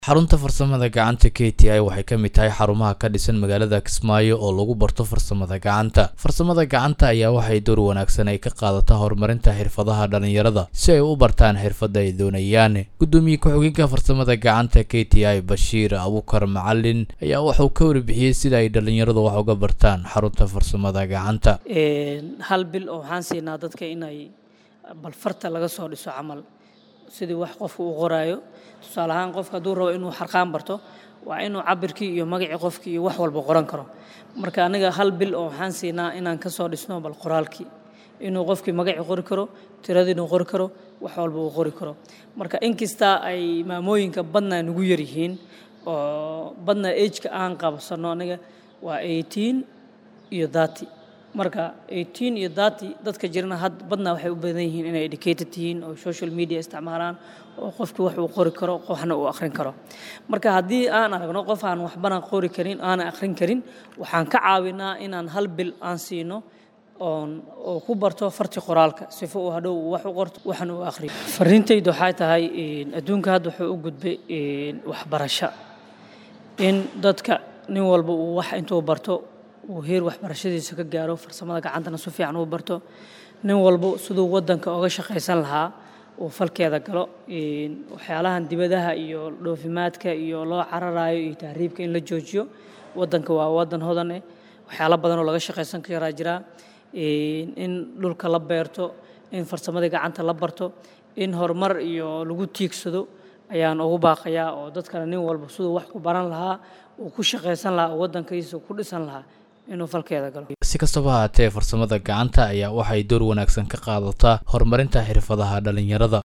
xarunta farsamada gacanta KTI waxay ka mid tahay xarumaha ka dhisan magaalada Kismaayo oo lagu barto farsamada gacanta. Farsamada gacanta ayaa waxay door wanaagsan ay ka qaadataa horumarinta xirfadaha dhalinyarada si ay u bartaan xirfadda ay doonayaan. Gudoomiye ku-xigeenka farsamada gacanta KTI Bashiir Abuukar Macalin ayaa wuxuu ka warbixiyay sida ay dhalinyaradu wax uga bartaan xarunta farsamada gacanta. hal bil oo waxaan siinaa dadka inay bal farta laga soo dhiso camal sidii wax qofku u qoraayo tusaale ahaan qofka hadduu rabo inuu xarqaan barto waa inuu cabirkii iyo magacii qofkii iyo wax walba qoran karo marka aniga hal bil oo waxaan siinaa inaan ka soo dhisno bal qoraalkii inuu qofkii magacii qori karo tiradii inuu qori karo wax walba uu qori karo marka inkasta ay maamooyinka badna nagu yar yihiin oo badna age-ka aan qabsano aniga waa 18 iyo 30 marka 18 iyo 30 dadka jirna had badna waxay u badan yihiin inay educated yihiin oo social media isticmaalaan oo qofkii wax uu qori karo qofna uu akhrin karo marka haddii aan aragno qof aan waxbana qori karin aan akhrin karin waxaan ka caawinaa inaan hal bil aan siino oo ku barto farti qoraalka sifo uu hadhow wax u qorto waxna uu akhriyo fariintaydu waxay tahay adduunka hadda wuxuu u gudbay waxbarasho in dadka nin walba uu wax intuu barto uu heer waxbarashadiisa ka gaaro farsamada gacantana si fiican uu barto nin walba sidoo wadanka uga shaqaysan lahaa uu falkeeda galo waxyaalahan dibadaha iyo dhoofimaadka iyo loo cararayo iyo tahriibka in la joojiyo wadanka waa wadan hodan ah waxyaalo badan oo laga shaqaysan karaa jira in dhulka la beerto in farsamada gacanta la barto in horumar iyo lagu tiigsado ayaan ugu baaqayaa oo dadkana nin walba sidoo wax ku baran lahaa uu ku shaqaysan lahaa wadankiisa ku dhisan lahaa inuu falkeeda galo si kastaba ha ahaatee farsamada gacanta ayaa waxay door wanaagsan ka qaadataa horumarinta xirfadaha dhalinyarada.